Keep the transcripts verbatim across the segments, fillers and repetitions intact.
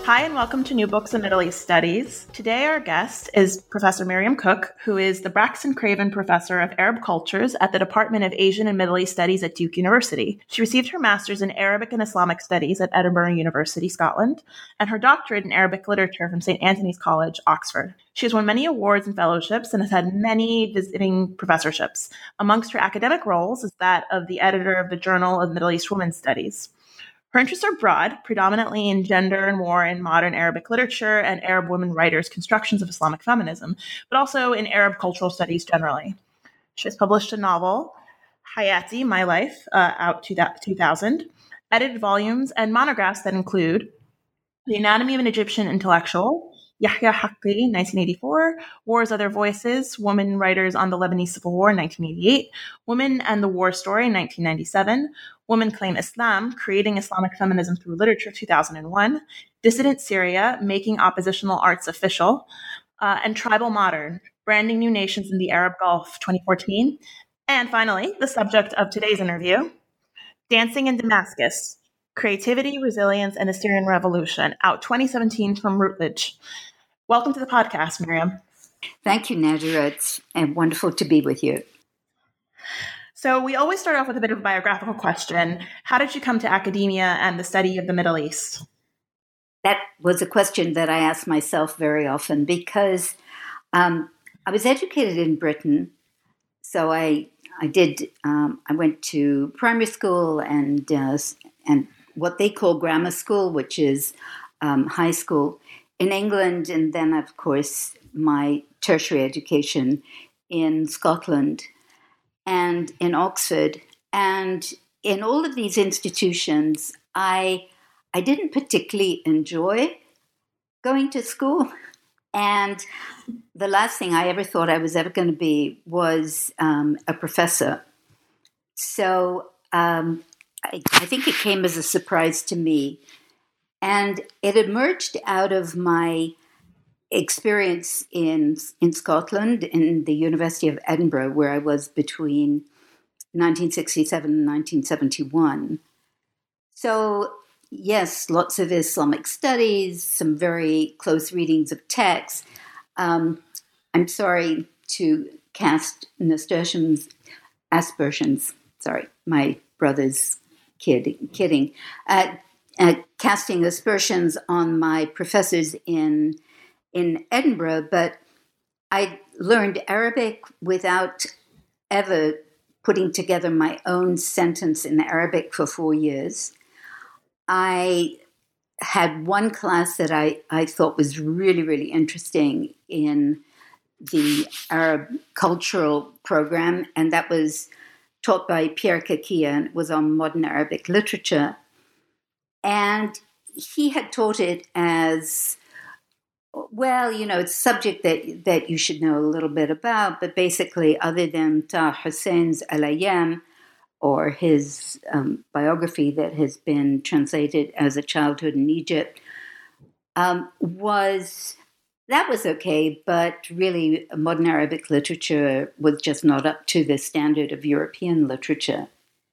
Hi, and welcome to New Books in Middle East Studies. Today, our guest is Professor Miriam Cook, who is the Braxton Craven Professor of Arab Cultures at the Department of Asian and Middle East Studies at Duke University. She received her master's in Arabic and Islamic Studies at Edinburgh University, Scotland, and her doctorate in Arabic literature from Saint Antony's College, Oxford. She has won many awards and fellowships and has had many visiting professorships. Amongst her academic roles is that of the editor of the Journal of Middle East Women's Studies. Her interests are broad, predominantly in gender and war in modern Arabic literature and Arab women writers' constructions of Islamic feminism, but also in Arab cultural studies generally. She has published a novel, Hayati, My Life, uh, out two thousand, edited volumes and monographs that include The Anatomy of an Egyptian Intellectual, Yahya Haqqi, nineteen eighty-four, War's Other Voices, Women Writers on the Lebanese Civil War, nineteen eighty-eight, Women and the War Story, nineteen ninety-seven, Women Claim Islam, Creating Islamic Feminism Through Literature, two thousand one, Dissident Syria, Making Oppositional Arts Official, uh, and Tribal Modern, Branding New Nations in the Arab Gulf, twenty fourteen. And finally, the subject of today's interview, Dancing in Damascus, Creativity, Resilience, and the Syrian Revolution, out twenty seventeen from Routledge. Welcome to the podcast, Miriam. Thank you, Nadira. It's uh, wonderful to be with you. So we always start off with a bit of a biographical question. How did you come to academia and the study of the Middle East? That was a question that I ask myself very often because um, I was educated in Britain. So I I did um, I went to primary school and uh, and what they call grammar school, which is um, high school in England, and then of course my tertiary education in Scotland and in Oxford. And in all of these institutions, I I didn't particularly enjoy going to school. And the last thing I ever thought I was ever going to be was um, a professor. So um, I, I think it came as a surprise to me. And it emerged out of my experience in in Scotland, in the University of Edinburgh, where I was between nineteen sixty-seven and nineteen seventy-one. So, yes, lots of Islamic studies, some very close readings of texts. Um, I'm sorry to cast nasturtiums, aspersions, sorry, my brother's kid, kidding, uh, uh, casting aspersions on my professors in in Edinburgh, but I learned Arabic without ever putting together my own sentence in Arabic for four years. I had one class that I, I thought was really, really interesting in the Arab cultural program, and that was taught by Pierre Kakia, and it was on modern Arabic literature. And he had taught it as, well, you know, it's a subject that, that you should know a little bit about, but basically other than Taha Hussein's Al-Ayyam, or his um, biography that has been translated as A Childhood in Egypt, um, was, that was okay, but really modern Arabic literature was just not up to the standard of European literature.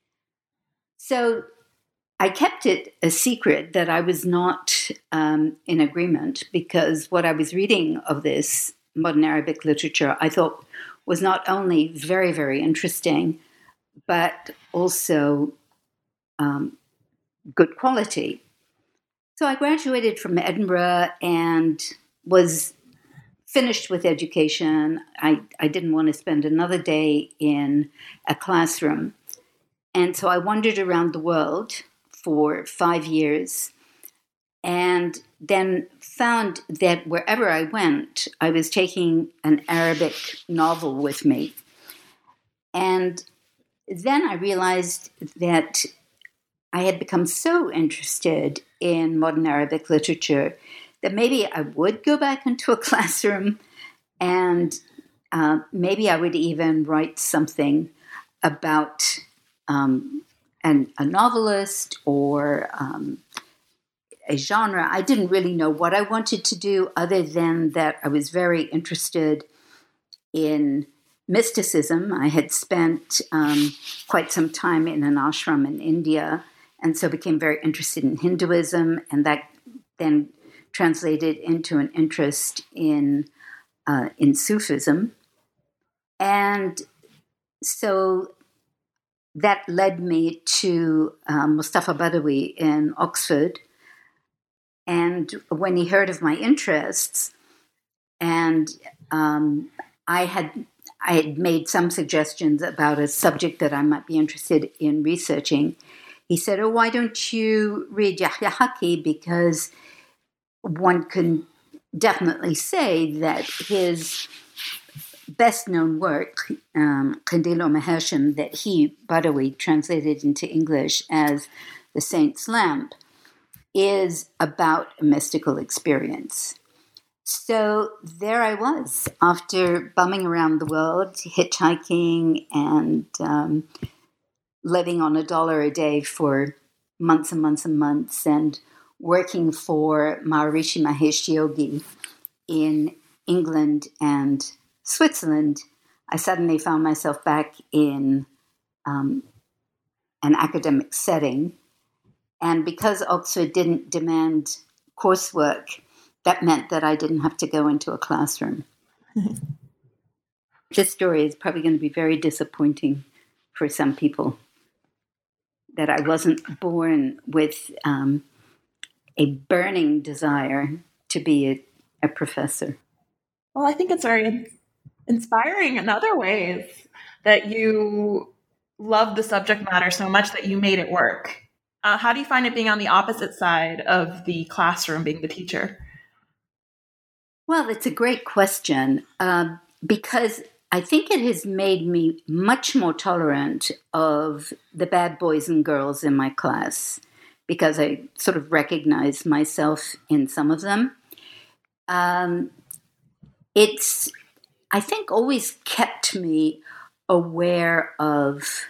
So I kept it a secret that I was not um, in agreement, because what I was reading of this modern Arabic literature I thought was not only very, very interesting, but also um, good quality. So I graduated from Edinburgh and was finished with education. I, I didn't want to spend another day in a classroom. And so I wandered around the world for five years and then found that wherever I went, I was taking an Arabic novel with me. And then I realized that I had become so interested in modern Arabic literature that maybe I would go back into a classroom and uh, maybe I would even write something about um, an, a novelist or um, a genre. I didn't really know what I wanted to do, other than that I was very interested in mysticism. I had spent um, quite some time in an ashram in India, and so became very interested in Hinduism, and that then translated into an interest in uh, in Sufism. And so that led me to um, Mustafa Badawi in Oxford. And when he heard of my interests, and um, I had I had made some suggestions about a subject that I might be interested in researching, he said, "Oh, why don't you read Yahya Haki? Because one can definitely say that his best-known work, um, Qindil Mahashim, that he, Badawi, translated into English as The Saint's Lamp, is about a mystical experience." So there I was, after bumming around the world, hitchhiking and um, living on a dollar a day for months and months and months, and working for Maharishi Mahesh Yogi in England and Switzerland. I suddenly found myself back in um, an academic setting. And because Oxford didn't demand coursework, that meant that I didn't have to go into a classroom. This story is probably going to be very disappointing for some people, that I wasn't born with um, a burning desire to be a, a professor. Well, I think it's very inspiring in other ways that you love the subject matter so much that you made it work. Uh, how do you find it being on the opposite side of the classroom, being the teacher? Well, it's a great question uh, because I think it has made me much more tolerant of the bad boys and girls in my class, because I sort of recognize myself in some of them. Um, it's, I think, always kept me aware of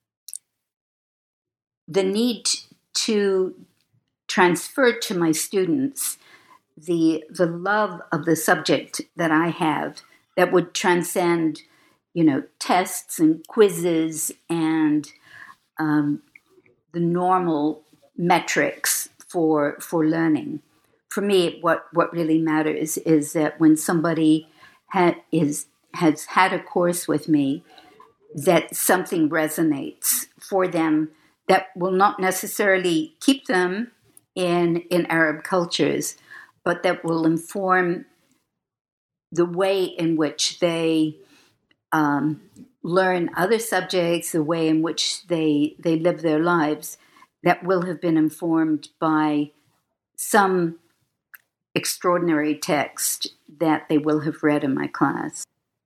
the need to transfer to my students the the love of the subject that I have, that would transcend, you know, tests and quizzes and um, the normal metrics for for learning. For me, what what really matters is that when somebody ha- is has had a course with me, that something resonates for them that will not necessarily keep them in in Arab cultures, but that will inform the way in which they um, learn other subjects, the way in which they they live their lives, that will have been informed by some extraordinary text that they will have read in my class.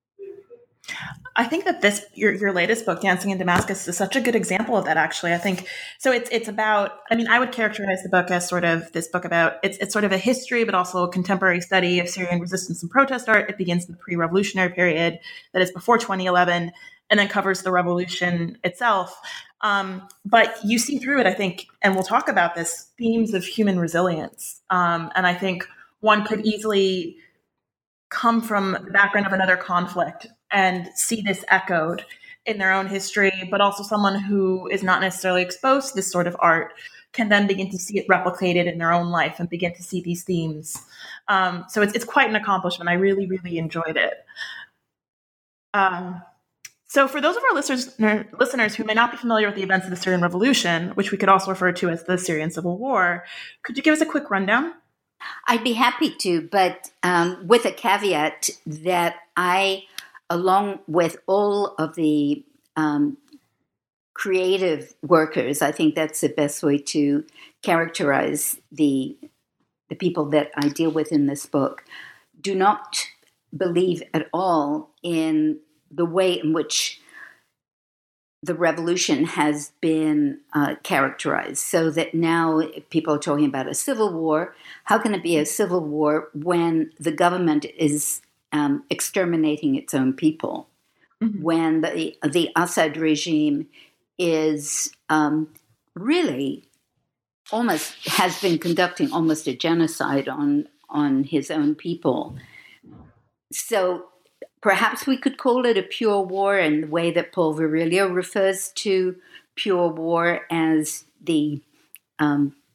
I think that this your your latest book, Dancing in Damascus, is such a good example of that. Actually, I think so. It's it's about. I mean, I would characterize the book as sort of this book about. It's it's sort of a history, but also a contemporary study of Syrian resistance and protest art. It begins in the pre-revolutionary period, that is before twenty eleven, and then covers the revolution itself. Um, but you see through it, I think, and we'll talk about this, themes of human resilience. Um, and I think one could easily come from the background of another conflict and see this echoed in their own history, but also someone who is not necessarily exposed to this sort of art can then begin to see it replicated in their own life and begin to see these themes. Um, so it's it's quite an accomplishment. I really, really enjoyed it. Um, so for those of our listeners, listeners who may not be familiar with the events of the Syrian Revolution, which we could also refer to as the Syrian Civil War, could you give us a quick rundown? I'd be happy to, but um, with a caveat that I, along with all of the um, creative workers, I think that's the best way to characterize the the people that I deal with in this book, do not believe at all in the way in which the revolution has been uh, characterized, so that now people are talking about a civil war. How can it be a civil war when the government is um, exterminating its own people? Mm-hmm. When the, the Assad regime is um, really almost has been conducting almost a genocide on, on his own people. So perhaps we could call it a pure war in the way that Paul Virilio refers to pure war as the um,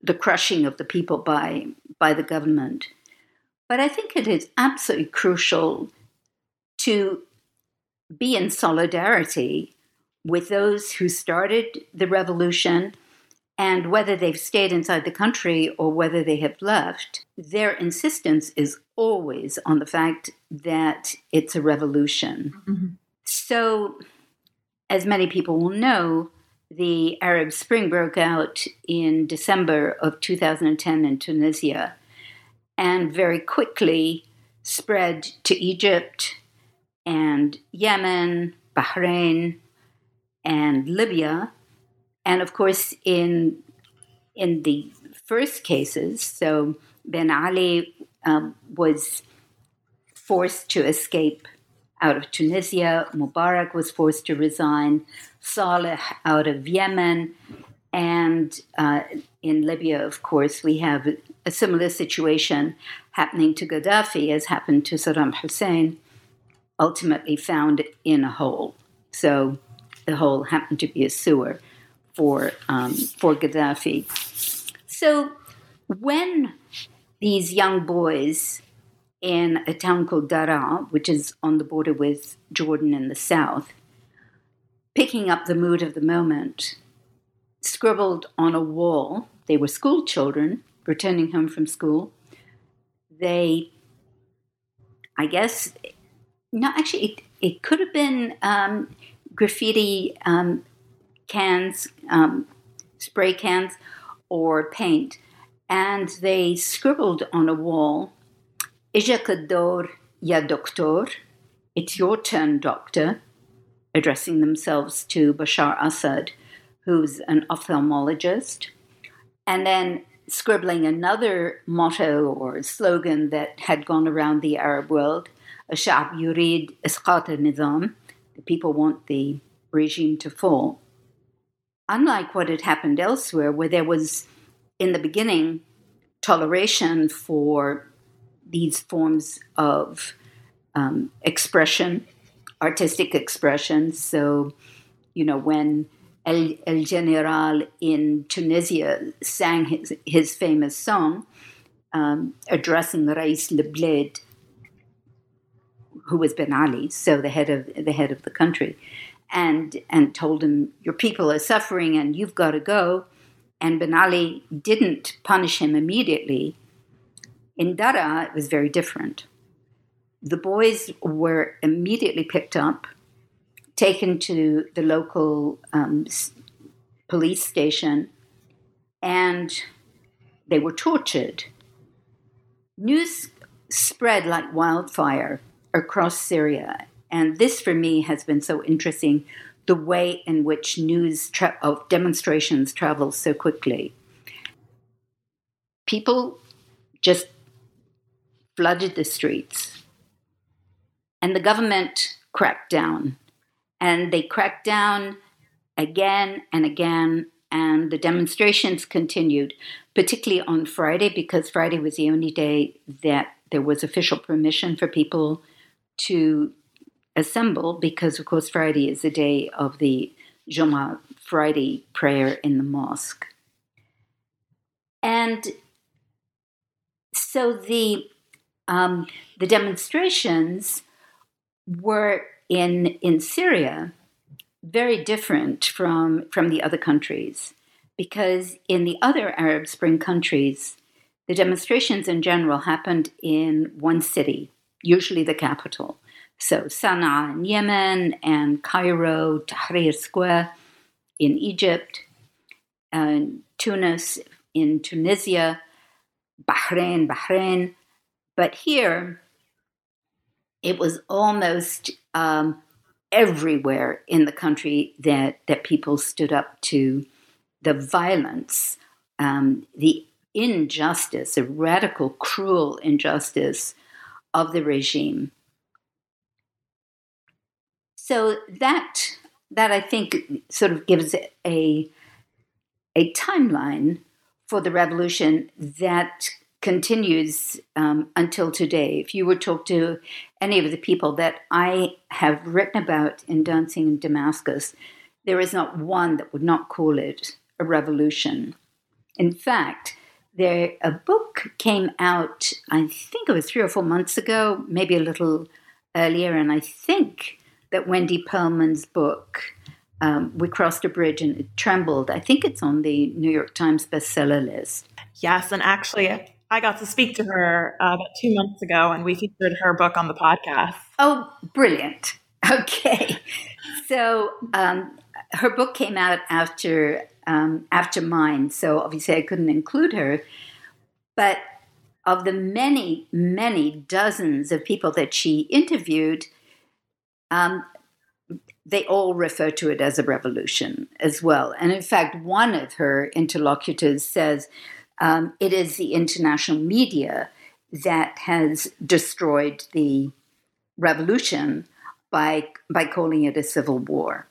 the crushing of the people by, by the government. But I think it is absolutely crucial to be in solidarity with those who started the revolution, and whether they've stayed inside the country or whether they have left, their insistence is always on the fact that it's a revolution. Mm-hmm. So, as many people will know, the Arab Spring broke out in December of two thousand ten in Tunisia and very quickly spread to Egypt and Yemen, Bahrain, and Libya. And of course, in in the first cases, so Ben Ali um, was forced to escape out of Tunisia, Mubarak was forced to resign, Saleh out of Yemen, and uh, in Libya, of course, we have a similar situation happening to Gaddafi as happened to Saddam Hussein, ultimately found in a hole. So the hole happened to be a sewer for um, for Gaddafi. So when these young boys in a town called Daraa, which is on the border with Jordan in the south, picking up the mood of the moment, scribbled on a wall, they were school children returning home from school. They, I guess, no, actually, it, it could have been um, graffiti um, cans, um, spray cans, or paint. And they scribbled on a wall, "Ijak ad-dor ya doktor," it's your turn, doctor, addressing themselves to Bashar Assad, who's an ophthalmologist. And then scribbling another motto or slogan that had gone around the Arab world, "Ash-sha'b yurid isqat al-nizam," the people want the regime to fall. Unlike what had happened elsewhere, where there was, in the beginning, toleration for these forms of um, expression, artistic expression. So, you know, when El, El General in Tunisia sang his, his famous song, um, addressing Rais Le Bled, who was Ben Ali, so the head of the head of the country, and and told him, "Your people are suffering, and you've got to go." And Ben Ali didn't punish him immediately. In Daraa, it was very different. The boys were immediately picked up, taken to the local um, police station, and they were tortured. News spread like wildfire across Syria, and this for me has been so interesting, the way in which news tra- of demonstrations travels so quickly. People just flooded the streets, and the government cracked down. And they cracked down again and again, and the demonstrations continued, particularly on Friday, because Friday was the only day that there was official permission for people to assemble, because, of course, Friday is the day of the Jumu'ah, Friday prayer in the mosque. And so the um, the demonstrations were in in Syria very different from, from the other countries, because in the other Arab Spring countries, the demonstrations in general happened in one city, usually the capital. So Sana'a in Yemen, and Cairo, Tahrir Square in Egypt, and Tunis in Tunisia, Bahrain, Bahrain. But here, it was almost um, everywhere in the country that, that people stood up to the violence, um, the injustice, the radical, cruel injustice of the regime. So that that I think sort of gives a a timeline for the revolution that continues um, until today. If you were to talk to any of the people that I have written about in Dancing in Damascus, there is not one that would not call it a revolution. In fact, there a book came out, I think it was three or four months ago, maybe a little earlier, and I think that Wendy Pearlman's book, um, We Crossed a Bridge and It Trembled, I think it's on the New York Times bestseller list. Yes, and actually, I got to speak to her uh, about two months ago, and we featured her book on the podcast. Oh, brilliant. Okay. So um, her book came out after um, after mine, so obviously I couldn't include her. But of the many, many dozens of people that she interviewed, um, they all refer to it as a revolution as well. And in fact, one of her interlocutors says um, it is the international media that has destroyed the revolution by by calling it a civil war.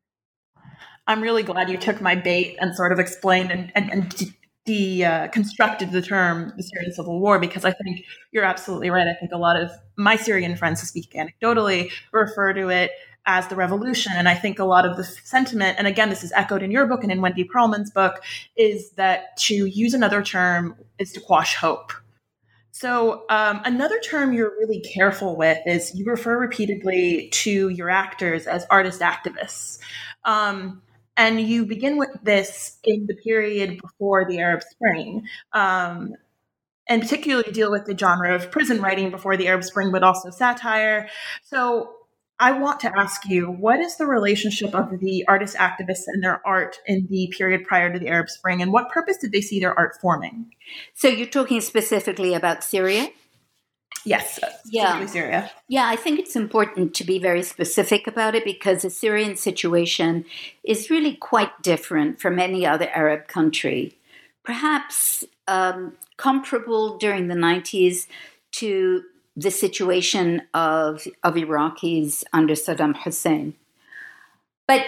I'm really glad you took my bait and sort of explained and, and, and de- de, uh, constructed the term the Syrian civil war, because I think you're absolutely right. I think a lot of my Syrian friends who speak anecdotally refer to it as the revolution. And I think a lot of the sentiment, and again, this is echoed in your book and in Wendy Pearlman's book, is that to use another term is to quash hope. So um, another term you're really careful with is you refer repeatedly to your actors as artist activists. Um, and you begin with this in the period before the Arab Spring, um, and particularly deal with the genre of prison writing before the Arab Spring, but also satire. So I want to ask you, what is the relationship of the artist activists and their art in the period prior to the Arab Spring, and what purpose did they see their art forming? So you're talking specifically about Syria? Yes, specifically yeah. Syria. Yeah, I think it's important to be very specific about it because the Syrian situation is really quite different from any other Arab country. Perhaps um, comparable during the nineties to the situation of, of Iraqis under Saddam Hussein. But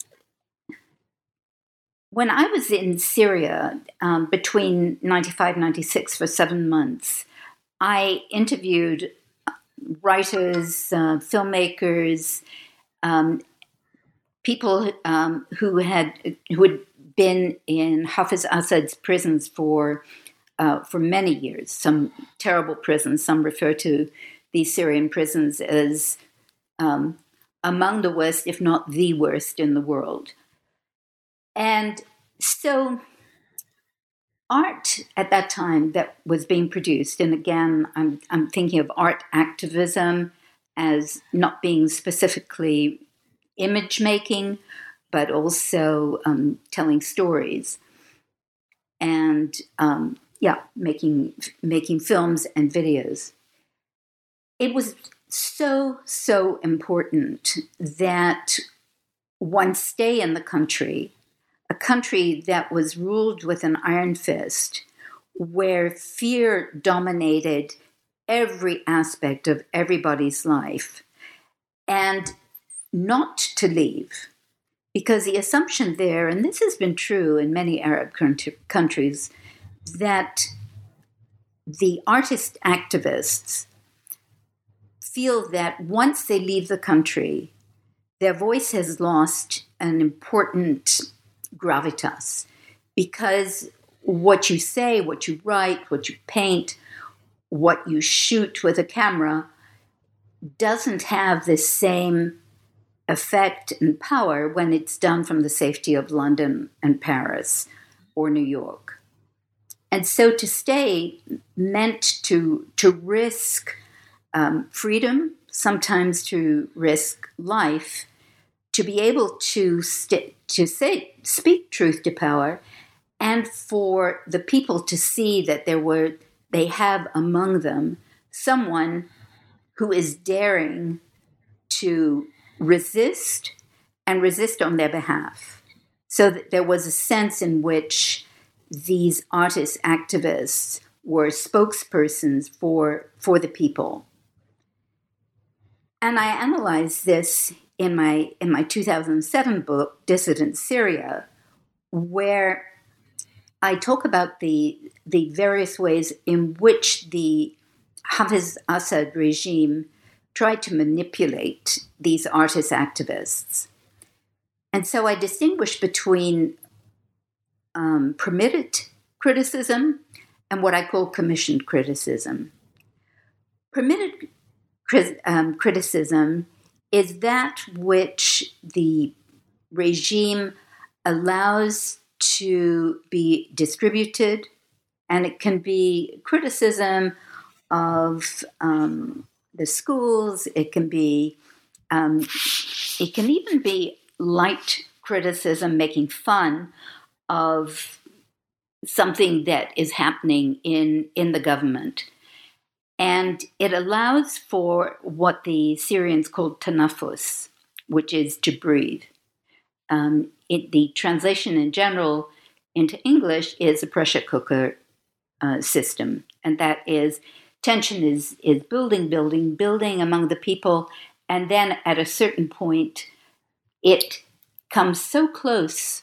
when I was in Syria um, between ninety-five and ninety-six for seven months, I interviewed writers, uh, filmmakers, um, people um, who had who had been in Hafiz Assad's prisons for uh, for many years. Some terrible prisons. Some refer to these Syrian prisons as um, among the worst, if not the worst, in the world. And so art at that time that was being produced, and again, I'm I'm thinking of art activism as not being specifically image making, but also um, telling stories, and um, yeah, making making films and videos. It was so so important that one stay in the country. A country that was ruled with an iron fist, where fear dominated every aspect of everybody's life, and not to leave. Because the assumption there, and this has been true in many Arab countries, that the artist activists feel that once they leave the country, their voice has lost an important gravitas, because what you say, what you write, what you paint, what you shoot with a camera doesn't have the same effect and power when it's done from the safety of London and Paris or New York. And so to stay meant to, to risk um, freedom, sometimes to risk life, to be able to st- to say speak truth to power, and for the people to see that there were they have among them someone who is daring to resist and resist on their behalf. So that there was a sense in which these artist activists were spokespersons for for the people. And I analyzed this in my in my two thousand seven book, Dissident Syria, where I talk about the the various ways in which the Hafiz Assad regime tried to manipulate these artist activists. And so I distinguish between um, permitted criticism and what I call commissioned criticism. Permitted um, criticism is that which the regime allows to be distributed, and it can be criticism of um, the schools. It can be, um, it can even be light criticism, making fun of something that is happening in, in the government. And it allows for what the Syrians call tanafus, which is to breathe. Um, it, the translation in general into English is a pressure cooker uh, system. And that is, tension is, is building, building, building among the people. And then at a certain point, it comes so close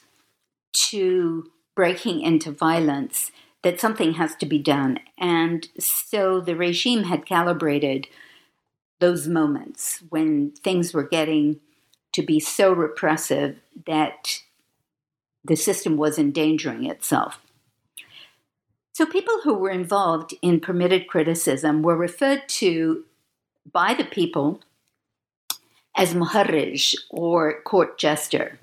to breaking into violence that something has to be done. And so the regime had calibrated those moments when things were getting to be so repressive that the system was endangering itself. So people who were involved in permitted criticism were referred to by the people as muharrij, or court jester.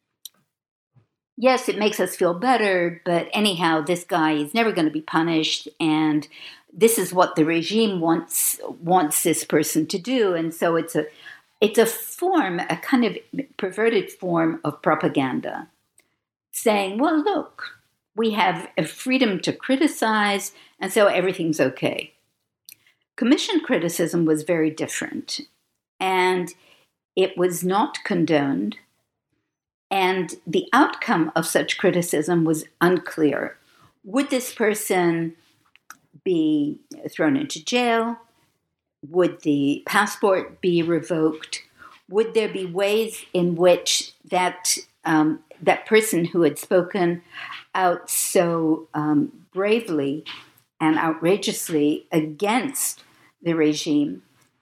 Yes, it makes us feel better, but anyhow, this guy is never going to be punished, and this is what the regime wants wants this person to do. And so it's a it's a form, a kind of perverted form of propaganda, saying, well, look, we have a freedom to criticize, and so everything's okay. Commissioned criticism was very different, and it was not condoned. And the outcome of such criticism was unclear. Would this person be thrown into jail? Would the passport be revoked? Would there be ways in which that um, that person who had spoken out so um, bravely and outrageously against the regime,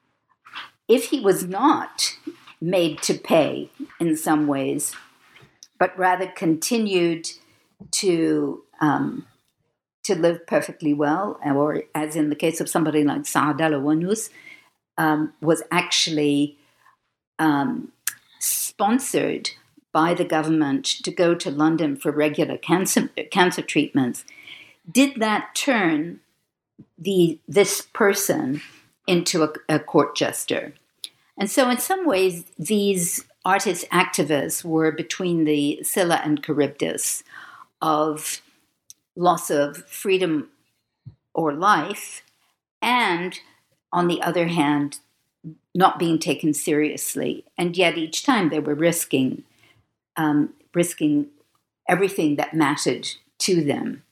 if he was not made to pay in some ways, but rather continued to um, to live perfectly well, or as in the case of somebody like Saad al-Wanus, um, was actually um, sponsored by the government to go to London for regular cancer cancer treatments. Did that turn the this person into a, a court jester? And so in some ways, these artist activists were between the Scylla and Charybdis of loss of freedom or life, and on the other hand, not being taken seriously. And yet each time they were risking, um, risking everything that mattered to them.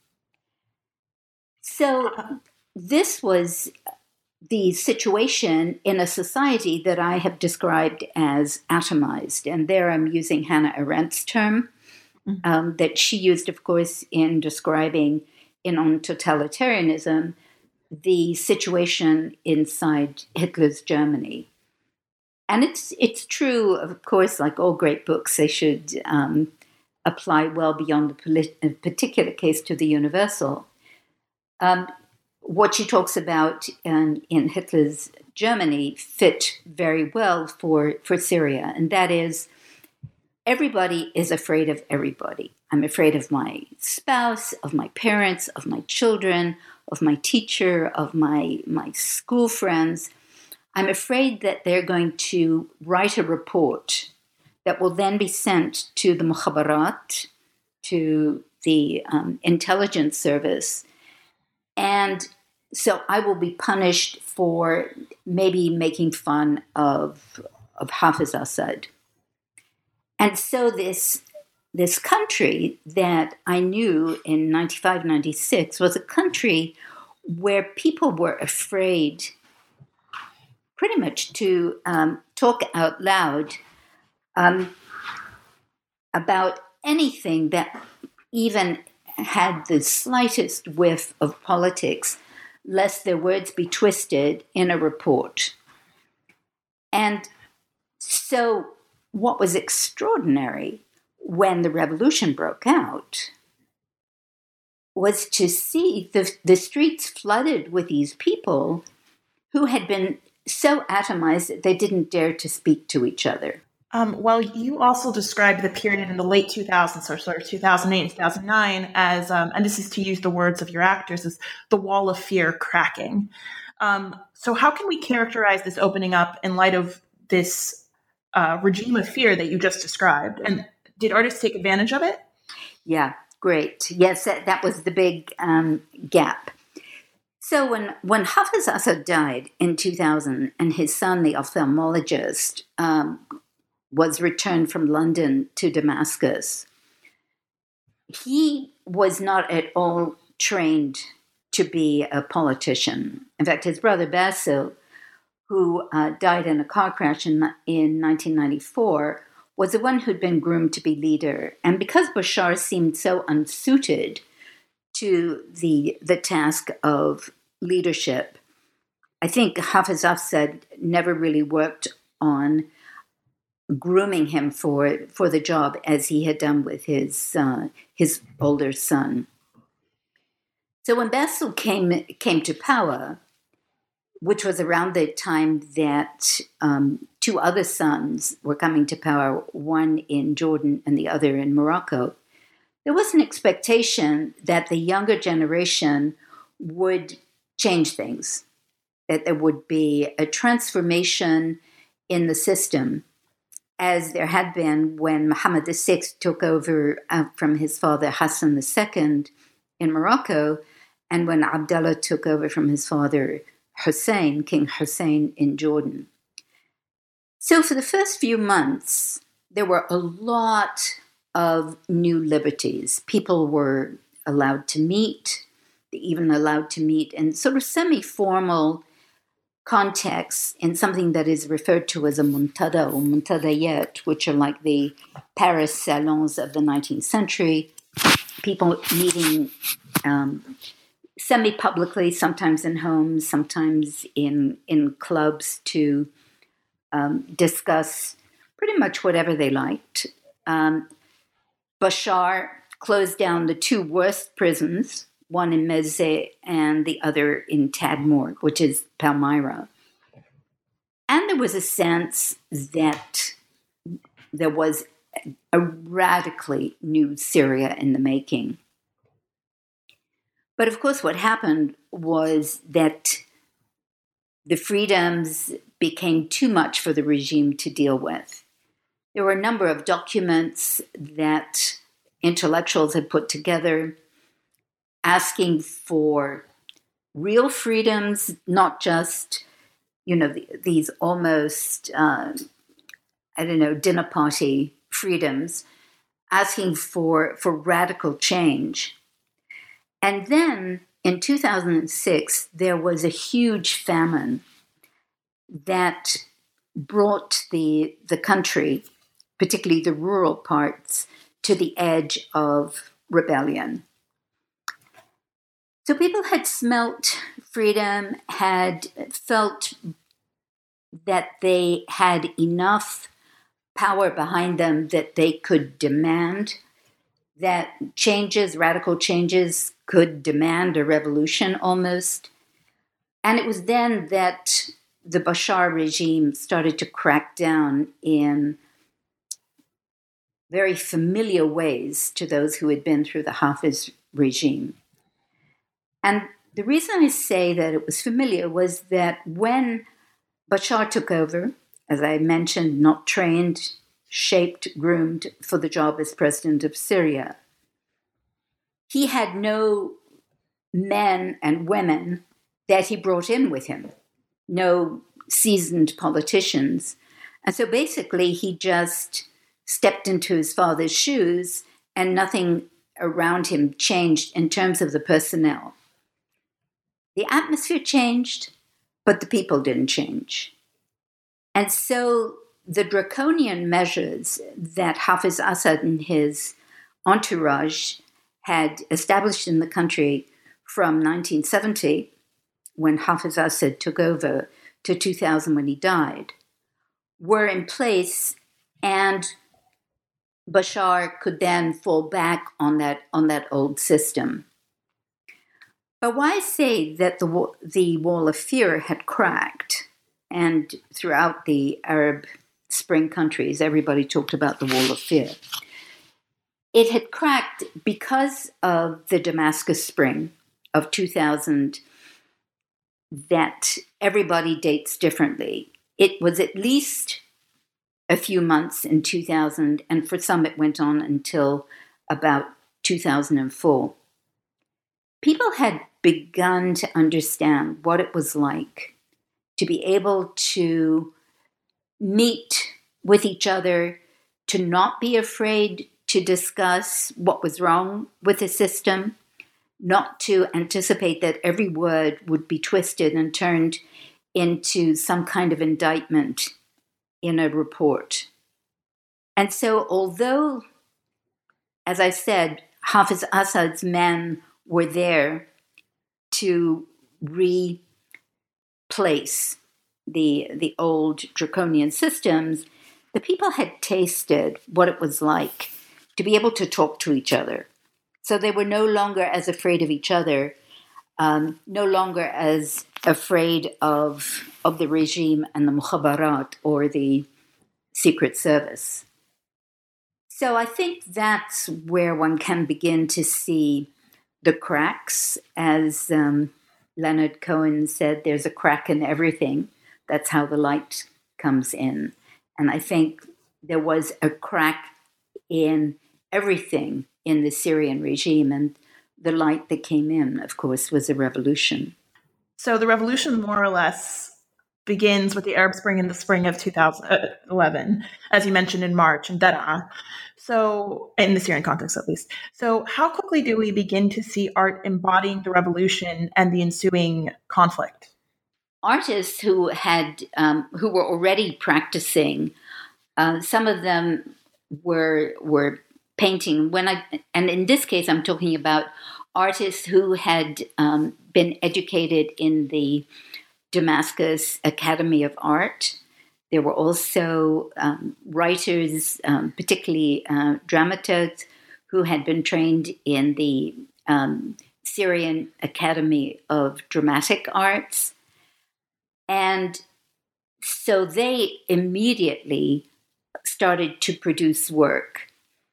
So this was the situation in a society that I have described as atomized. And there I'm using Hannah Arendt's term um, that she used, of course, in describing in On Totalitarianism the situation inside Hitler's Germany. And it's it's true, of course, like all great books, they should um, apply well beyond the polit- particular case to the universal. Um, What she talks about in, in Hitler's Germany fit very well for, for Syria, and that is everybody is afraid of everybody. I'm afraid of my spouse, of my parents, of my children, of my teacher, of my, my school friends. I'm afraid that they're going to write a report that will then be sent to the mukhabarat, to the um, intelligence service, and so I will be punished for maybe making fun of, of Hafiz Assad. And so this, this country that I knew in ninety-five, ninety-six was a country where people were afraid pretty much to um, talk out loud um, about anything that even had the slightest whiff of politics, lest their words be twisted in a report. And so what was extraordinary when the revolution broke out was to see the, the streets flooded with these people who had been so atomized that they didn't dare to speak to each other. Um, well, you also described the period in the late two thousands, or sort of two thousand eight and two thousand nine, as, um, and this is to use the words of your actors, as the wall of fear cracking. Um, so how can we characterize this opening up in light of this uh, regime of fear that you just described? And did artists take advantage of it? Yeah, great. Yes, that, that was the big um, gap. So when, when Hafiz Assad died in two thousand and his son, the ophthalmologist, um, was returned from London to Damascus, he was not at all trained to be a politician. In fact, his brother Basil, who uh, died in a car crash in, in nineteen ninety-four, was the one who'd been groomed to be leader. And because Bashar seemed so unsuited to the, the task of leadership, I think Hafiz Assad never really worked on grooming him for for the job as he had done with his uh, his older son. So when Basil came came to power, which was around the time that um, two other sons were coming to power, one in Jordan and the other in Morocco, there was an expectation that the younger generation would change things, that there would be a transformation in the system, as there had been when Mohammed the Sixth took over uh, from his father Hassan the Second in Morocco, and when Abdullah took over from his father Hussein, King Hussein in Jordan. So for the first few months, there were a lot of new liberties. People were allowed to meet, even allowed to meet in sort of semi-formal contexts in something that is referred to as a muntada or muntadayat, which are like the Paris salons of the nineteenth century, people meeting um, semi-publicly, sometimes in homes, sometimes in, in clubs to um, discuss pretty much whatever they liked. Um, Bashar closed down the two worst prisons, one in Mezze and the other in Tadmor, which is Palmyra. And there was a sense that there was a radically new Syria in the making. But of course, what happened was that the freedoms became too much for the regime to deal with. There were a number of documents that intellectuals had put together asking for real freedoms, not just, you know, these almost, uh, I don't know, dinner party freedoms, asking for, for radical change. And then in two thousand six, there was a huge famine that brought the, the country, particularly the rural parts, to the edge of rebellion. So people had smelt freedom, had felt that they had enough power behind them that they could demand that changes, radical changes, could demand a revolution almost. And it was then that the Bashar regime started to crack down in very familiar ways to those who had been through the Hafiz regime. And the reason I say that it was familiar was that when Bashar took over, as I mentioned, not trained, shaped, groomed for the job as president of Syria, he had no men and women that he brought in with him, no seasoned politicians. And so basically he just stepped into his father's shoes and nothing around him changed in terms of the personnel. The atmosphere changed, but the people didn't change. And so the draconian measures that Hafiz Assad and his entourage had established in the country from nineteen seventy, when Hafiz Assad took over, to two thousand when he died, were in place, and Bashar could then fall back on that on that old system. But why say that the wa- the wall of fear had cracked, and throughout the Arab Spring countries, everybody talked about the wall of fear. It had cracked because of the Damascus Spring of two thousand that everybody dates differently. It was at least a few months in two thousand, and for some it went on until about two thousand four. People had begun to understand what it was like to be able to meet with each other, to not be afraid to discuss what was wrong with the system, not to anticipate that every word would be twisted and turned into some kind of indictment in a report. And so, although, as I said, Hafiz Assad's men were there to replace the, the old draconian systems, the people had tasted what it was like to be able to talk to each other. So they were no longer as afraid of each other, um, no longer as afraid of, of the regime and the mukhabarat or the Secret Service. So I think that's where one can begin to see the cracks. As um, Leonard Cohen said, there's a crack in everything. That's how the light comes in. And I think there was a crack in everything in the Syrian regime. And the light that came in, of course, was a revolution. So the revolution more or less begins with the Arab Spring in the spring of two thousand eleven, as you mentioned, in March in Daraa. So, in the Syrian context at least. So how quickly do we begin to see art embodying the revolution and the ensuing conflict? Artists who had um, who were already practicing, uh, some of them were were painting. When I and in this case, I'm talking about artists who had um, been educated in the Damascus Academy of Art. There were also um, writers, um, particularly uh, dramaturgs, who had been trained in the um, Syrian Academy of Dramatic Arts. And so they immediately started to produce work.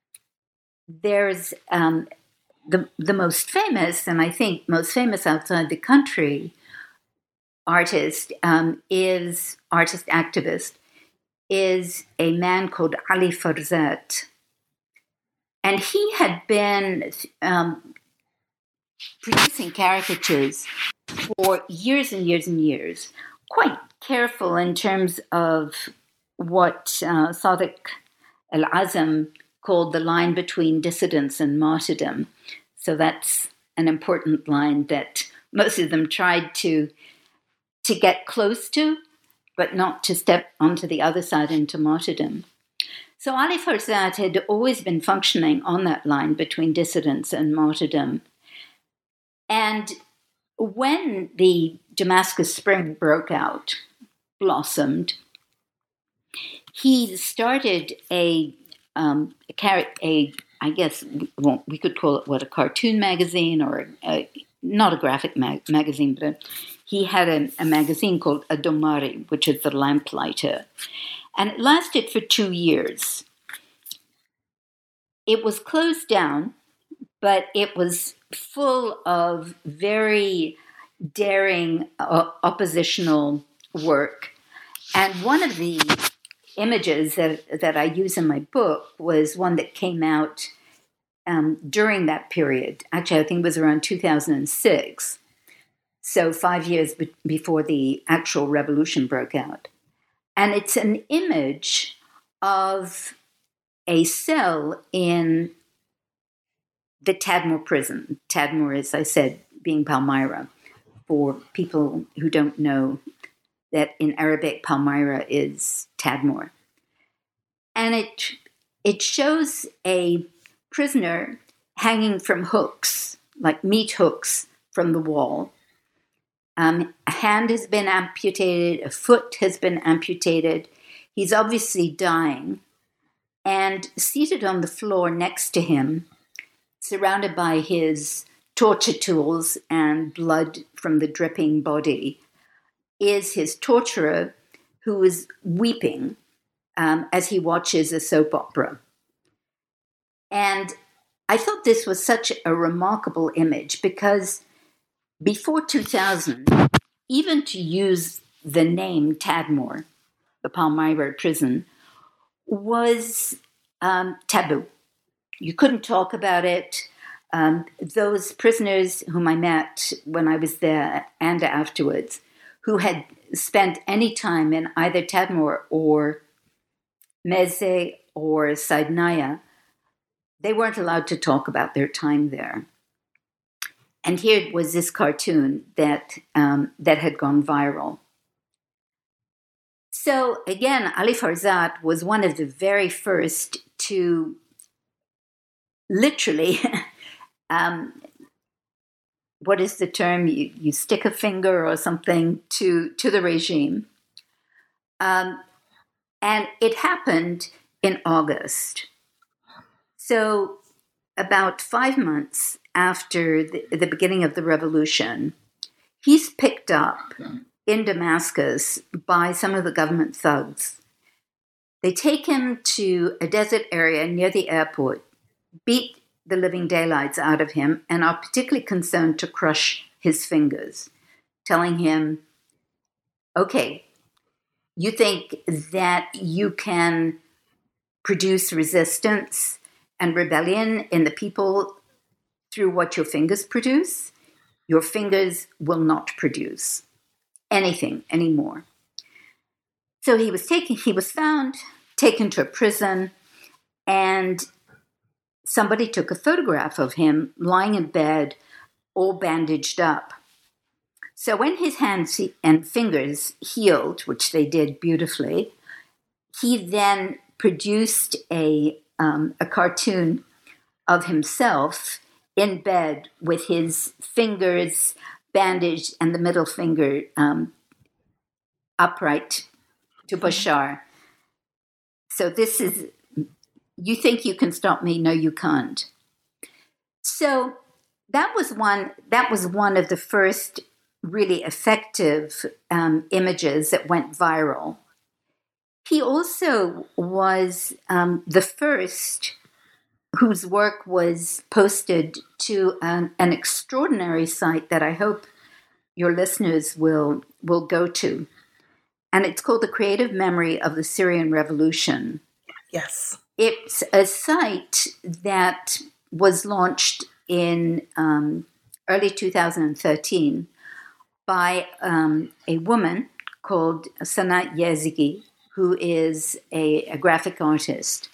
There's um, the, the most famous, and I think most famous outside the country, artist um, is, artist activist, is a man called Ali Farzat. And he had been um, producing caricatures for years and years and years, quite careful in terms of what uh, Sadiq al-Azam called the line between dissidence and martyrdom. So that's an important line that most of them tried to to get close to, but not to step onto the other side into martyrdom. So Ali Farzat had always been functioning on that line between dissidence and martyrdom. And when the Damascus Spring broke out, blossomed, he started a, um, a, a I guess well, we could call it what, a cartoon magazine, or a, a, not a graphic mag- magazine, but a, he had a, a magazine called Adomari, which is the lamplighter. And it lasted for two years. It was closed down, but it was full of very daring uh, oppositional work. And one of the images that, that I use in my book was one that came out um, during that period. Actually, I think it was around two thousand six. So five years be- before the actual revolution broke out. And it's an image of a cell in the Tadmor prison. Tadmor, as I said, being Palmyra. For people who don't know, that in Arabic, Palmyra is Tadmor. And it it shows a prisoner hanging from hooks, like meat hooks from the wall. Um, a hand has been amputated, a foot has been amputated. He's obviously dying. And seated on the floor next to him, surrounded by his torture tools and blood from the dripping body is his torturer, who is weeping um, as he watches a soap opera. And I thought this was such a remarkable image because before two thousand, even to use the name Tadmor, the Palmyra prison, was um, taboo. You couldn't talk about it. Um, those prisoners whom I met when I was there and afterwards, who had spent any time in either Tadmor or Meze or Saidnaya, they weren't allowed to talk about their time there. And here was this cartoon that um, that had gone viral. So again, Ali Farzad was one of the very first to literally, um, what is the term? You, you stick a finger or something to, to the regime. Um, and it happened in August. So about five months after the, the beginning of the revolution, he's picked up in Damascus by some of the government thugs. They take him to a desert area near the airport, beat the living daylights out of him, and are particularly concerned to crush his fingers, telling him, okay, you think that you can produce resistance and rebellion in the people through what your fingers produce? Your fingers will not produce anything anymore. So he was taken, he was found, taken to a prison, and somebody took a photograph of him lying in bed, all bandaged up. So when his hands and fingers healed, which they did beautifully, he then produced a um, a cartoon of himself in bed with his fingers bandaged and the middle finger um, upright to Bashar. So this is, you think you can stop me? No, you can't. So that was one. That was one of the first really effective um, images that went viral. He also was um, the first whose work was posted to an, an extraordinary site that I hope your listeners will will go to, and it's called The Creative Memory of the Syrian Revolution. Yes. It's a site that was launched in um, early two thousand thirteen by um, a woman called Sanat Yazigi, who is a, a graphic artist.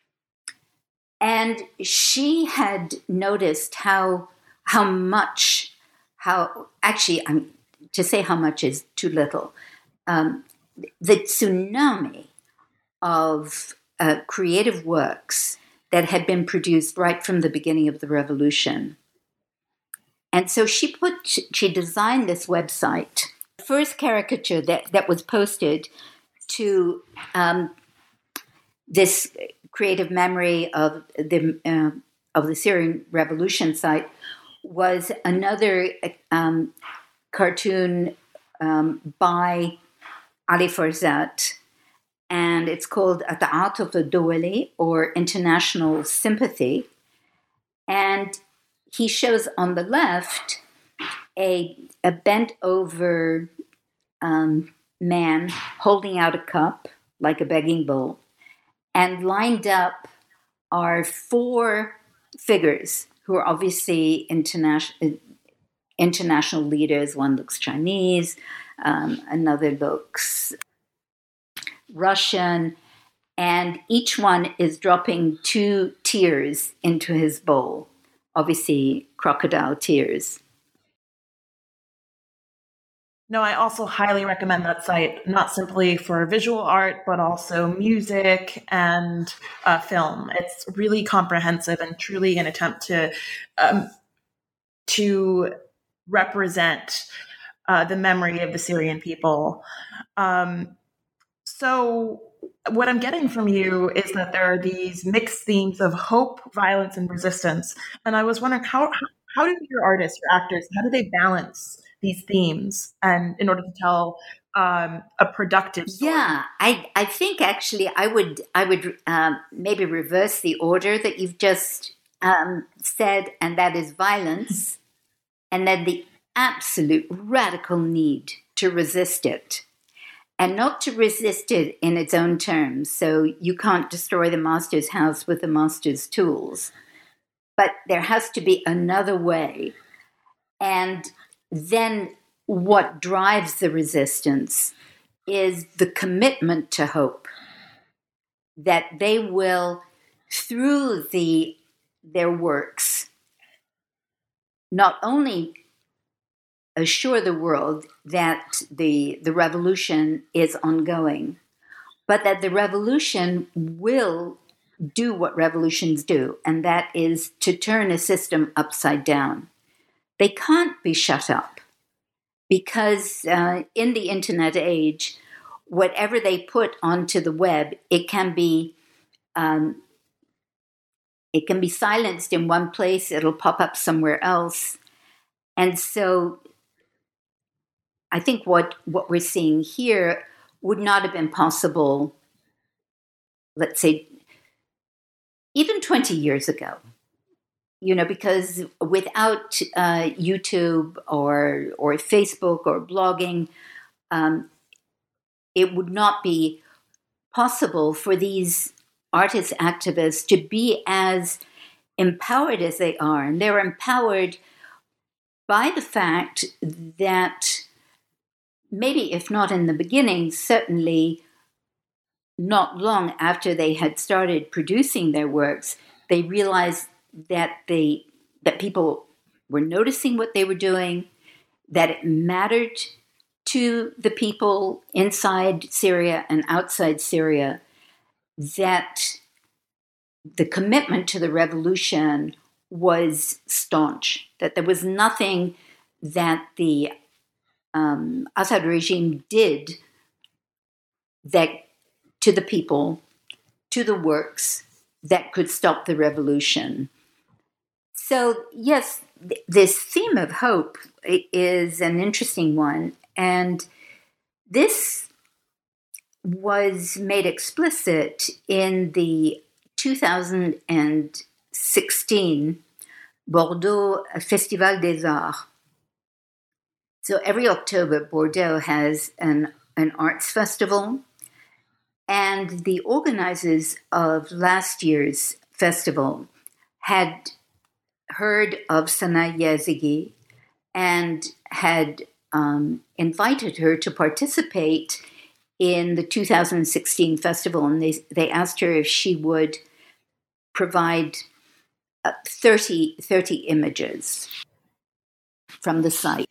And she had noticed how how much, how actually, I'm, to say how much is too little, um, the tsunami of uh, creative works that had been produced right from the beginning of the revolution. And so she put, she designed this website. The first caricature that, that was posted to um, this creative memory of the uh, of the Syrian Revolution site was another um, cartoon um, by Ali Farzad, and it's called At-Ta'atuf al-Dawali, or International Sympathy. And he shows on the left a, a bent over um, man holding out a cup like a begging bowl, and lined up are four figures who are obviously international international leaders. One looks Chinese, um, another looks Russian, and each one is dropping two tears into his bowl, obviously crocodile tears. No, I also highly recommend that site, not simply for visual art, but also music and uh, film. It's really comprehensive and truly an attempt to um, to represent uh, the memory of the Syrian people. Um, so what I'm getting from you is that there are these mixed themes of hope, violence, and resistance. And I was wondering, how how do your artists, your actors, how do they balance these themes and in order to tell um, a productive story? Yeah, I, I think actually I would I would um, maybe reverse the order that you've just um, said, and that is violence, and then the absolute radical need to resist it, and not to resist it in its own terms. So you can't destroy the master's house with the master's tools, but there has to be another way. And then what drives the resistance is the commitment to hope that they will, through the their works, not only assure the world that the the revolution is ongoing, but that the revolution will do what revolutions do, and that is to turn a system upside down. They can't be shut up because uh, in the internet age, whatever they put onto the web, it can be um, it can be silenced in one place. It'll pop up somewhere else, and so I think what what we're seeing here would not have been possible, let's say, even twenty years ago. You know, because without uh, YouTube or or Facebook or blogging, um, it would not be possible for these artist activists to be as empowered as they are. And they're empowered by the fact that maybe, if not in the beginning, certainly not long after they had started producing their works, they realized that they that people were noticing what they were doing, that it mattered to the people inside Syria and outside Syria, that the commitment to the revolution was staunch, that there was nothing that the um, Assad regime did that to the people, to the works, that could stop the revolution. So, yes, th- this theme of hope is an interesting one. And this was made explicit in the two thousand sixteen Bordeaux Festival des Arts. So every October, Bordeaux has an, an arts festival. And the organizers of last year's festival had heard of Sana Yazigi and had um, invited her to participate in the two thousand sixteen festival. And they, they asked her if she would provide uh, thirty, thirty images from the site.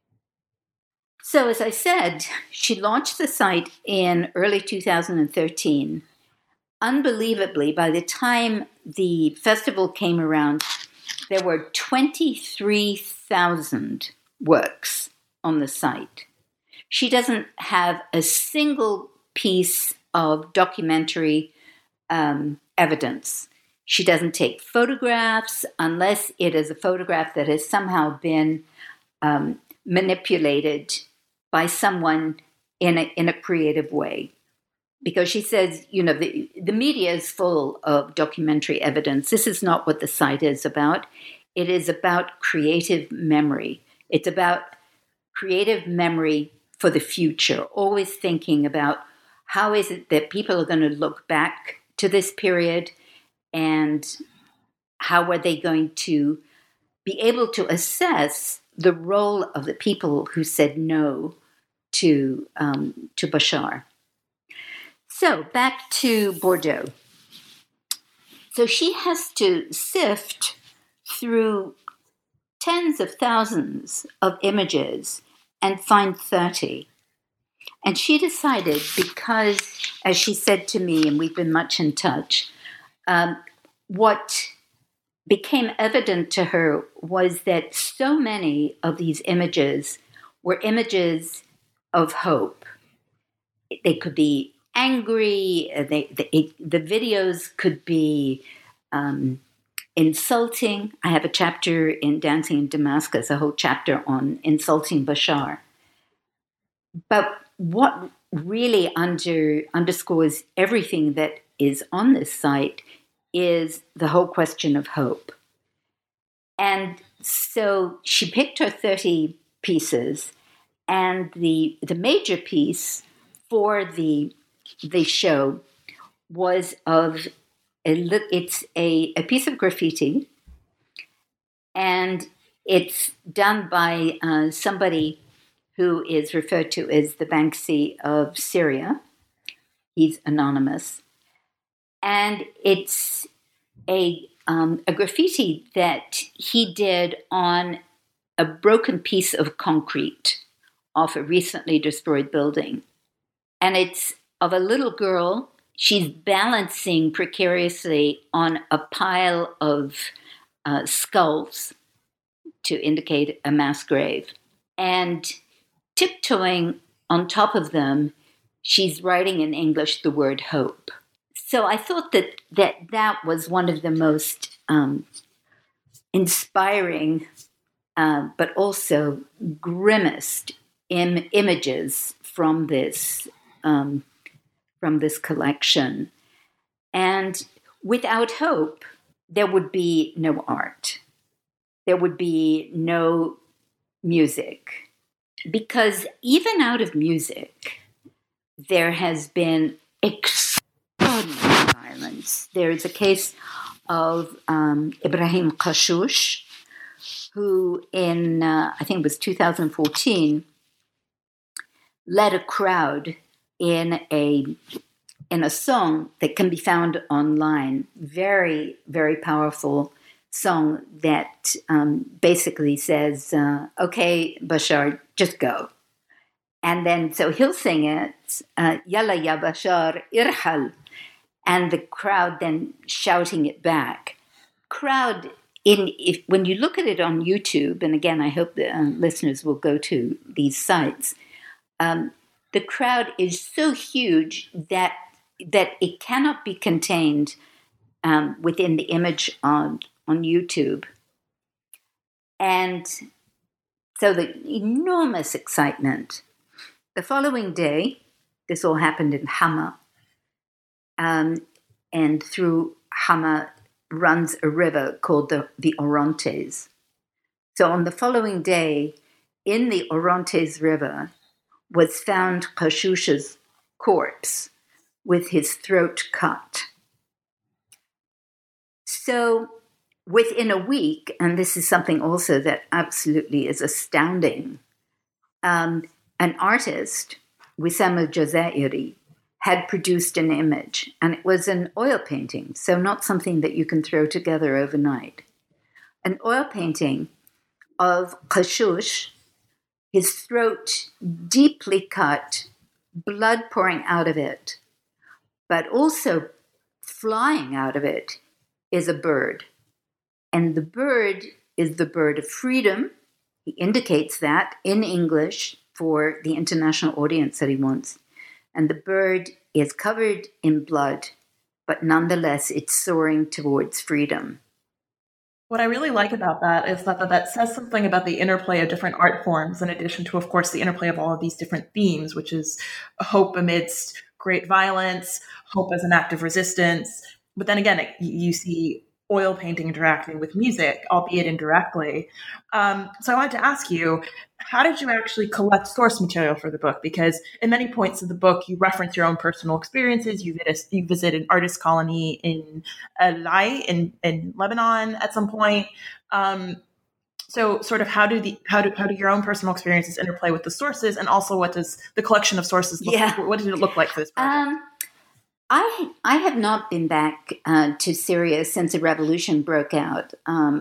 So as I said, she launched the site in early two thousand thirteen. Unbelievably, by the time the festival came around, there were twenty-three thousand works on the site. She doesn't have a single piece of documentary um, evidence. She doesn't take photographs unless it is a photograph that has somehow been um, manipulated by someone in a, in a creative way. Because she says, you know, the, the media is full of documentary evidence. This is not what the site is about. It is about creative memory. It's about creative memory for the future, always thinking about how is it that people are going to look back to this period and how are they going to be able to assess the role of the people who said no to um, to Bashar. So back to Bordeaux. So she has to sift through tens of thousands of images and find thirty. And she decided, because, as she said to me, and we've been much in touch, um, what became evident to her was that so many of these images were images of hope. They could be angry. They, they, the videos could be um, insulting. I have a chapter in Dancing in Damascus, a whole chapter on insulting Bashar. But what really under underscores everything that is on this site is the whole question of hope. And so she picked her thirty pieces, and the the major piece for the the show was of a, it's a, a piece of graffiti, and it's done by uh, somebody who is referred to as the Banksy of Syria. He's anonymous. And it's a, um, a graffiti that he did on a broken piece of concrete off a recently destroyed building. And it's of a little girl. She's balancing precariously on a pile of uh, skulls to indicate a mass grave. And tiptoeing on top of them, she's writing in English the word hope. So I thought that that, that was one of the most um, inspiring, uh, but also grimmest im- images from this um, from this collection. And without hope, there would be no art. There would be no music. Because even out of music, there has been extraordinary violence. There is a case of um, Ibrahim Qashush, who in, uh, I think it was two thousand fourteen, led a crowd in a in a song that can be found online. Very, very powerful song that um, basically says, uh, okay, Bashar, just go. And then, so he'll sing it, uh, Yalla ya Bashar, irhal. And the crowd then shouting it back. Crowd, in if when you look at it on YouTube, and again, I hope the uh, listeners will go to these sites, um, the crowd is so huge that that it cannot be contained um, within the image on on YouTube. And so the enormous excitement. The following day, this all happened in Hama, um, and through Hama runs a river called the, the Orontes. So on the following day, in the Orontes River, was found Qashush's corpse with his throat cut. So within a week, and this is something also that absolutely is astounding, um, an artist, Wissam al-Jazairi, had produced an image, and it was an oil painting, so not something that you can throw together overnight. An oil painting of Qashush, his throat deeply cut, blood pouring out of it, but also flying out of it is a bird. And the bird is the bird of freedom. He indicates that in English for the international audience that he wants. And the bird is covered in blood, but nonetheless, it's soaring towards freedom. What I really like about that is that that says something about the interplay of different art forms, in addition to, of course, the interplay of all of these different themes, which is hope amidst great violence, hope as an act of resistance. But then again, it, you see oil painting interacting with music, albeit indirectly. Um, so I wanted to ask you, how did you actually collect source material for the book? Because in many points of the book, you reference your own personal experiences. You visit, you visit an artist colony in Lai in, in Lebanon at some point. Um, so sort of how do the how do how do your own personal experiences interplay with the sources, and also what does the collection of sources look yeah. like? What did it look like for this project? Um, I I have not been back uh, to Syria since the revolution broke out, um,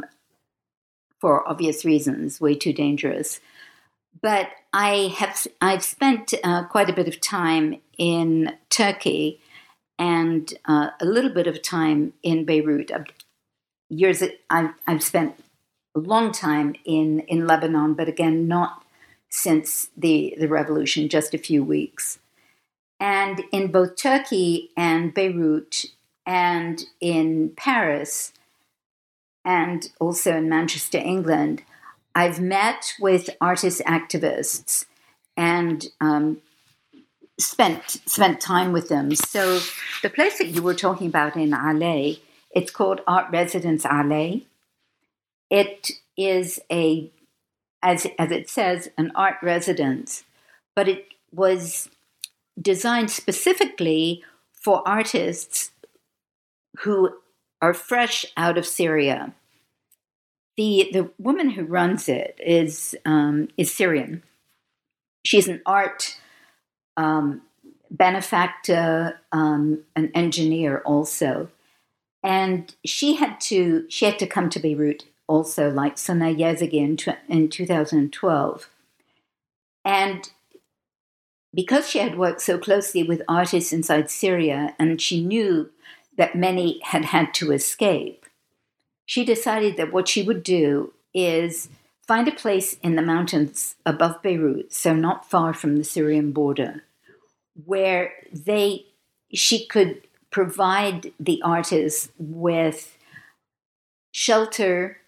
for obvious reasons, way too dangerous. But I have I've spent uh, quite a bit of time in Turkey and uh, a little bit of time in Beirut. Years I've I've spent a long time in, in Lebanon, but again, not since the the revolution, just a few weeks. And in both Turkey and Beirut and in Paris, and also in Manchester, England, I've met with artist activists and um, spent spent time with them. So the place that you were talking about in Alais, it's called Art Residence Alais. It is a, as as it says, an art residence, but it was designed specifically for artists who are fresh out of Syria. The the woman who runs it is um, is Syrian. She's an art um, benefactor, um, an engineer also, and she had to she had to come to Beirut also, like Sana Yazigi in, in two thousand twelve, and because she had worked so closely with artists inside Syria, and she knew that many had had to escape, she decided that what she would do is find a place in the mountains above Beirut, so not far from the Syrian border, where they she could provide the artists with shelter,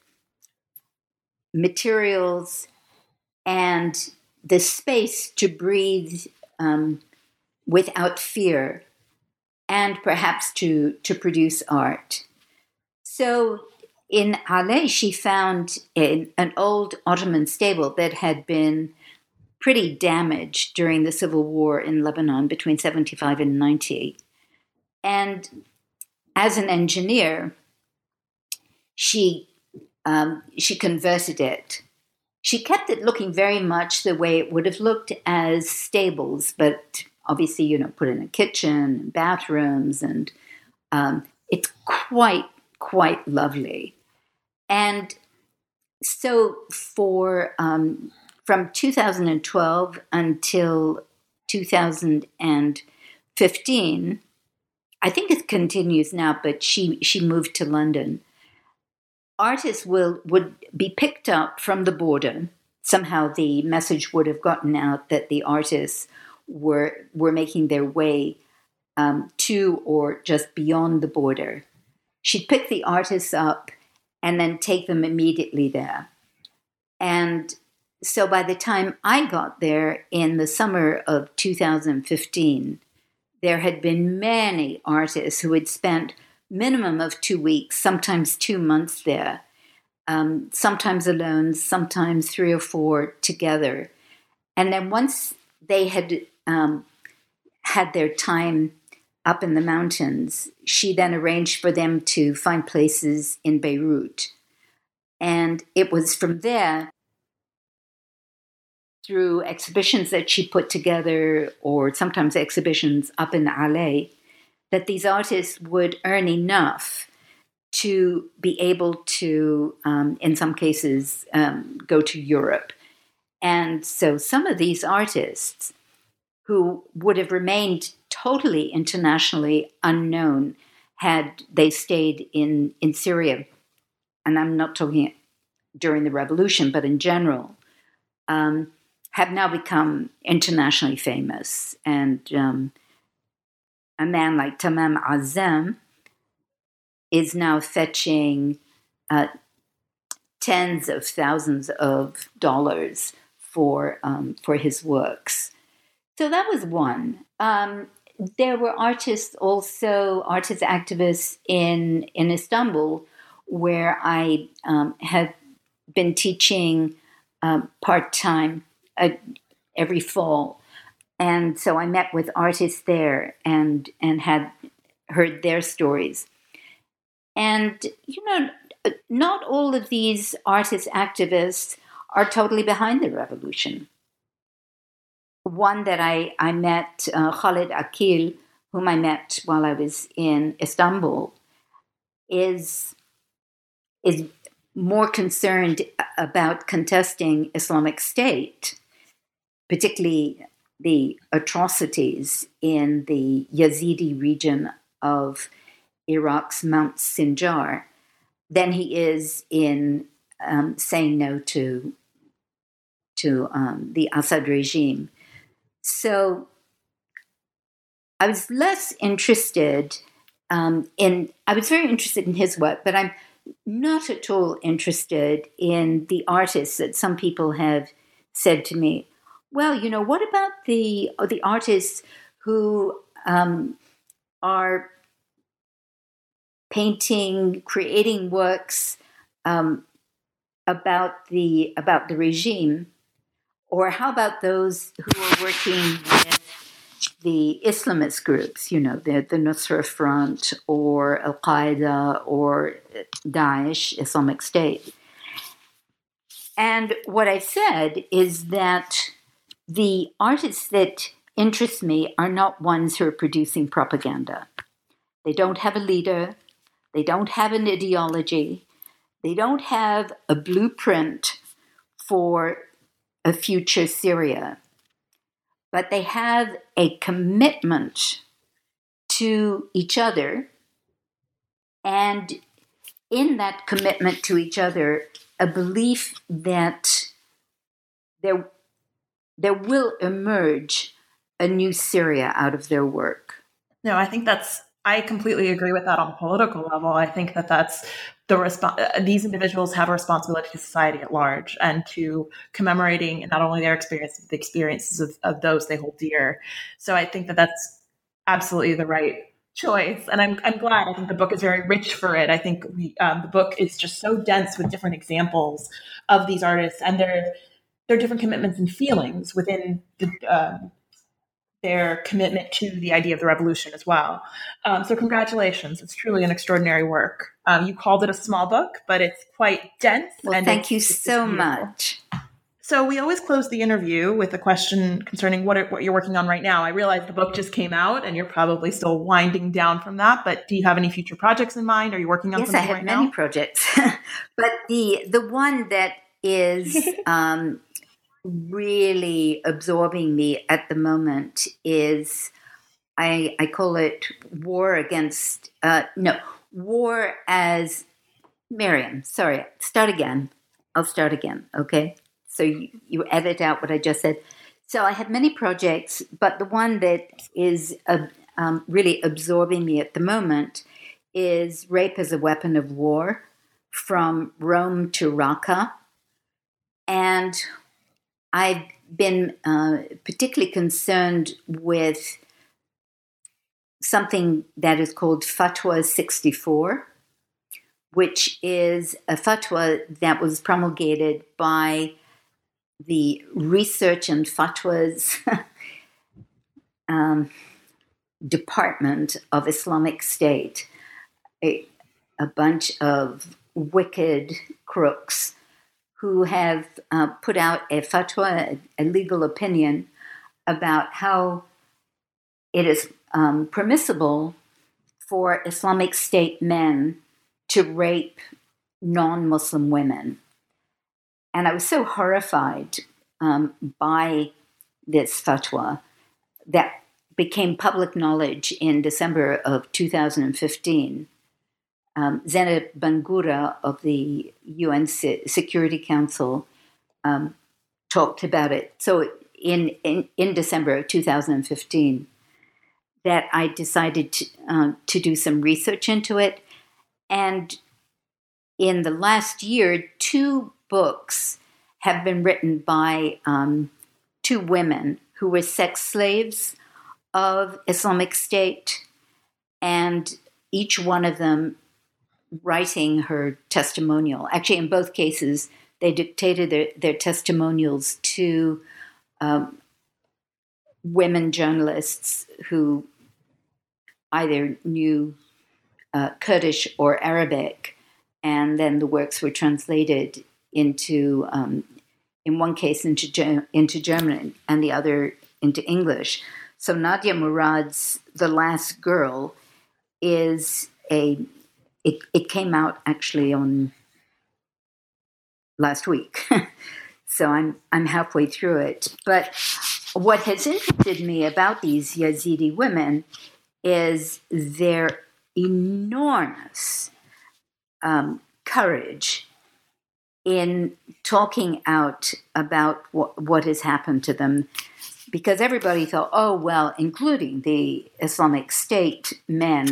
materials, and the space to breathe um, without fear, and perhaps to, to produce art. So in Alais, she found an, an old Ottoman stable that had been pretty damaged during the civil war in Lebanon between seventy-five and ninety. And as an engineer, she um, she converted it. She kept it looking very much the way it would have looked as stables, but obviously, you know, put in a kitchen, bathrooms, and um, it's quite, quite lovely. And so for um, from two thousand twelve until two thousand fifteen, I think it continues now, but she, she moved to London. Artists will would be picked up from the border. Somehow the message would have gotten out that the artists were were making their way um, to or just beyond the border. She'd pick the artists up and then take them immediately there. And so by the time I got there in the summer of two thousand fifteen, there had been many artists who had spent minimum of two weeks, sometimes two months there, um, sometimes alone, sometimes three or four together. And then once they had um, had their time up in the mountains, she then arranged for them to find places in Beirut. And it was from there, through exhibitions that she put together, or sometimes exhibitions up in Alais, that these artists would earn enough to be able to, um, in some cases, um, go to Europe. And so some of these artists who would have remained totally internationally unknown had they stayed in, in Syria, and I'm not talking during the revolution, but in general, um, have now become internationally famous. And um, a man like Tamam Azam is now fetching uh, tens of thousands of dollars for um, for his works. So that was one. Um, there were artists also, artist activists in, in Istanbul, where I um, had been teaching um, part-time uh, every fall. And so I met with artists there and and had heard their stories. And, you know, not all of these artist activists are totally behind the revolution. One that I, I met, uh, Khalid Akil, whom I met while I was in Istanbul, is, is more concerned about contesting Islamic State, particularly the atrocities in the Yazidi region of Iraq's Mount Sinjar, than he is in um, saying no to, to um, the Assad regime. So I was less interested um, in, I was very interested in his work, but I'm not at all interested in the artists that some people have said to me, well, you know, what about the the artists who um, are painting, creating works um, about the about the regime, or how about those who are working with the Islamist groups, you know, the, the Nusra Front or Al Qaeda or Daesh, Islamic State. And what I said is that the artists that interest me are not ones who are producing propaganda. They don't have a leader. They don't have an ideology. They don't have a blueprint for a future Syria. But they have a commitment to each other. And in that commitment to each other, a belief that there, there will emerge a new Syria out of their work. No, I think that's, I completely agree with that on a political level. I think that that's the resp- these individuals have a responsibility to society at large and to commemorating not only their experiences, but the experiences of, of those they hold dear. So I think that that's absolutely the right choice. And I'm, I'm glad. I think the book is very rich for it. I think we, um, the book is just so dense with different examples of these artists and their, their different commitments and feelings within the, um, their commitment to the idea of the revolution as well. Um, so congratulations. It's truly an extraordinary work. Um, you called it a small book, but it's quite dense. Well, and thank it's, you it's so beautiful. much. So we always close the interview with a question concerning what, it, what you're working on right now. I realize the book just came out and you're probably still winding down from that, but do you have any future projects in mind? Are you working on yes, something I have right many now? projects. But the the one that is um, really absorbing me at the moment is, I, I call it War Against, uh, no, War as, Miriam, sorry, start again. I'll start again, okay? So you, you edit out what I just said. So I have many projects, but the one that is uh, um, really absorbing me at the moment is Rape as a Weapon of War, from Rome to Raqqa. And I've been uh, particularly concerned with something that is called Fatwa sixty-four, which is a fatwa that was promulgated by the Research and Fatwas um, Department of Islamic State, a, a bunch of wicked crooks who have uh, put out a fatwa, a legal opinion, about how it is um, permissible for Islamic State men to rape non-Muslim women. And I was so horrified um, by this fatwa that became public knowledge in December of two thousand fifteen. Um, Zainab Bangura of the U N Se- Security Council um, talked about it. So in, in, in December of two thousand fifteen, that I decided to, uh, to do some research into it. And in the last year, two books have been written by um, two women who were sex slaves of Islamic State, and each one of them writing her testimonial. Actually, in both cases, they dictated their, their testimonials to um, women journalists who either knew uh, Kurdish or Arabic, and then the works were translated into, um, in one case, into Ge- into German, and the other into English. So Nadia Murad's The Last Girl is a, it, it came out actually on last week. So I'm I'm halfway through it. But what has interested me about these Yazidi women is their enormous um, courage in talking out about what, what has happened to them, because everybody thought, oh, well, including the Islamic State men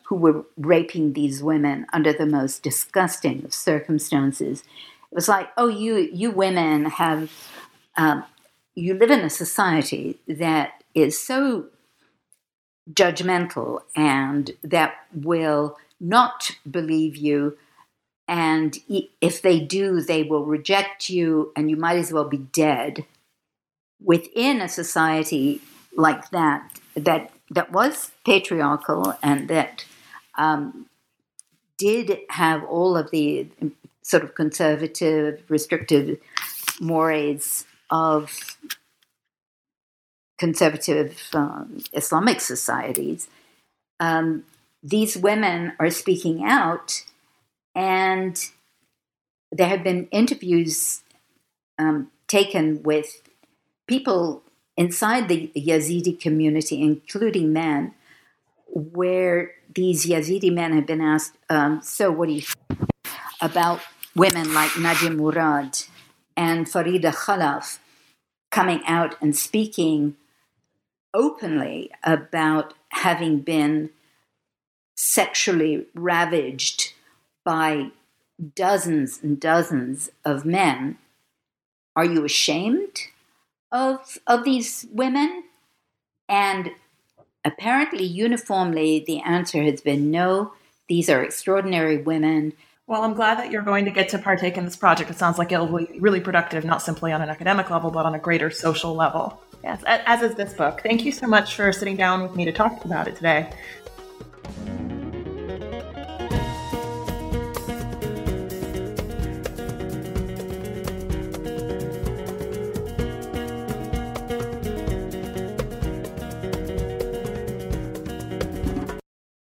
who were raping these women under the most disgusting of circumstances. It was like, oh, you you women have, um, you live in a society that is so judgmental and that will not believe you. And if they do, they will reject you and you might as well be dead. Within a society like that, that, that was patriarchal and that um, did have all of the sort of conservative, restrictive mores of conservative um, Islamic societies, um, these women are speaking out, and there have been interviews um, taken with people inside the Yazidi community, including men, where these Yazidi men have been asked, um, so what do you think about women like Nadia Murad and Farida Khalaf coming out and speaking openly about having been sexually ravaged by dozens and dozens of men? Are you ashamed of of these women? And apparently, uniformly, the answer has been no. These are extraordinary women. Well, I'm glad that you're going to get to partake in this project. It sounds like it'll be really productive, not simply on an academic level, but on a greater social level. Yes, as is this book. Thank you so much for sitting down with me to talk about it today.